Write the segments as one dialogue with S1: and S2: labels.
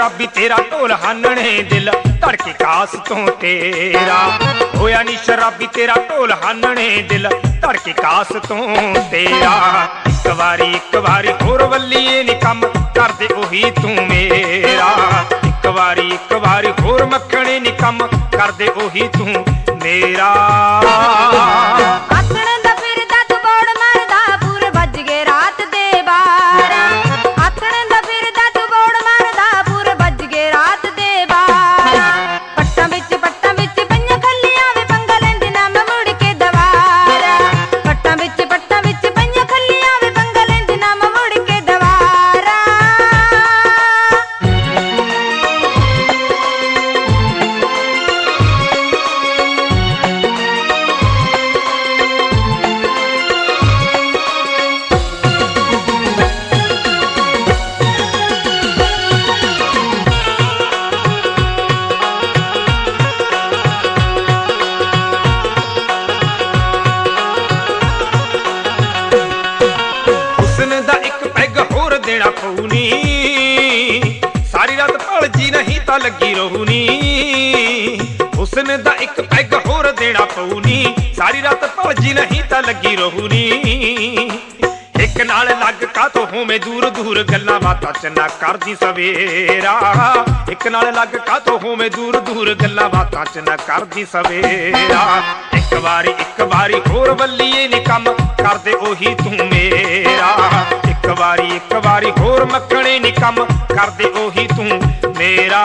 S1: शराबी तेरा ढोल हानने दिल धड़के कास तो तेरा। होया नी शराबी तेरा ढोल हानने दिल धड़के कास तो तेरा। एक बारी होर वल्लीए नी कम कर दे ओही तू मेरा। एक बारी होर मखणे नी कम कर दे ओही तू मेरा। देना पऊनी सारी रात भलजी नहीं ता लगी रहूनी। हुस्न दा एक पैग होर देना पऊनी सारी रात भलजी नहीं ता लगी रहूनी। एक नाल लग का तो होवे दूर दूर गल्लां बातां च ना करदी सवेरा। एक नाल लग का तो होवे दूर दूर गल्लां बातां च ना करदी सवेरा। एक बारी होर वल्लीए नी कम कर दे ओही तू मेरा। एक बारी होर मखणे नी कम कर दे ओही तू मेरा।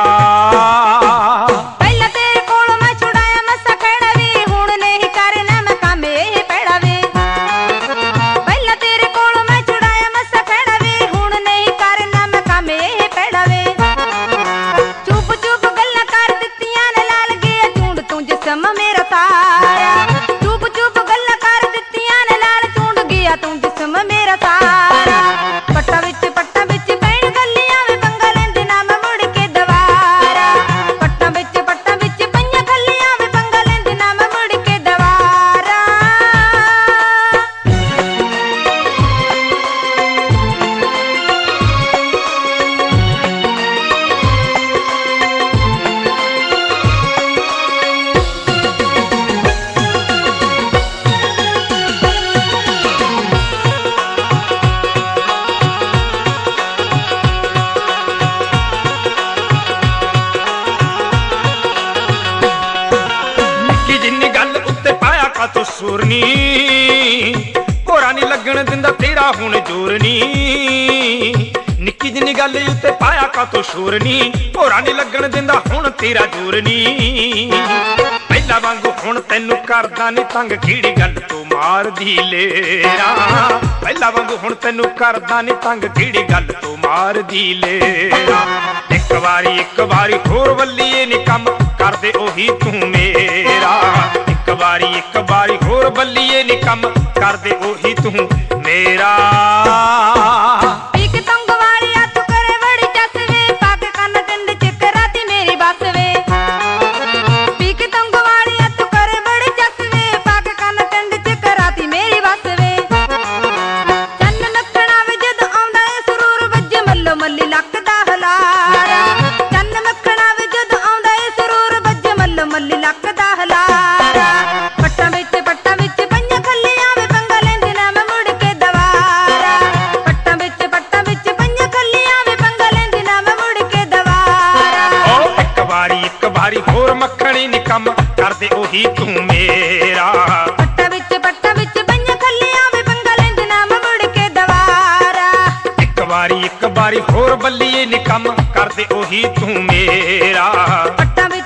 S2: पहला तेरे कोल मैं छुड़ाया मसा खड़ा वे हुण नहीं करना मैं काम एह पैड़ा वे। पहला तेरे कोल मैं छुड़ाया मसा खड़ा वे हुण नहीं करना मैं काम एह पैड़ा वे। चुप चुप गल्लां कर दित्तियां ने लाल गया झूंड तू जिस्म मेरा सारा। चुप चुप गल्लां कर दित्तियां ने लाल झूंड गया तू जिस्म मेरा सारा। पट्टा विच पैण गल्लियां वे पंगा लैंदे ना मैं मुड़ के दवारा। पट्टा विच पईयां गल्लियां वे पंगा लैंदे ना मैं मुड़ के दवारा।
S1: तो सुरनी होरा नी लगन दिंदा तेरा हुण जोरनी। निक्की जिन्नी गल उत्ते पाया का तो शोरनी होरा नी लगन दिंदा हुण तेरा जोरनी। पहला वांगू हुण तैनू करदा नी तंग किहड़ी गल तो मार दी लेरा। पहला वांगू हुण तैनू करदा नी तंग किहड़ी गल तो मार दी लेरा। एक बारी होर वल्लीए नी कम कर दे ओही तू मेरा। एक बारी होर वल्लीए नी कम कर दे ओही तू मेरा।
S2: पीक तंग वाली हथ करे बड़ी चस वे पाक कन टिंड चिक राती मेरी बस वे। पीक तंग वाली हथ करे बड़ी चस वे पाक कन टिंड चिक राती मेरी बस वे। चन्न नखना वे जद आउंदा ए सुरूर वज्जे मल्लो मल्ली लक दा हलारा। चन्न नखना वे जद आउंदा ए सुरूर वज्जे मल्लो मल्ली लक दा हलारा। पट्टा विच पईयां खल्लियां वे पंगा लैंदे ना मैं मुड़ के दवारा। पट्टा विच पईयां खल्लियां वे पंगा लैंदे ना मैं मुड़ के दवारा।
S1: एक बारी होर मखणी नी कम कर दे ओही तू मेरा।
S2: पट्टा विच पईयां खल्लियां वे पंगा लैंदे ना मैं मुड़ के दवारा।
S1: एक बारी होर वल्लीए नी कम कर दे ओही तू मेरा।
S2: पट्टा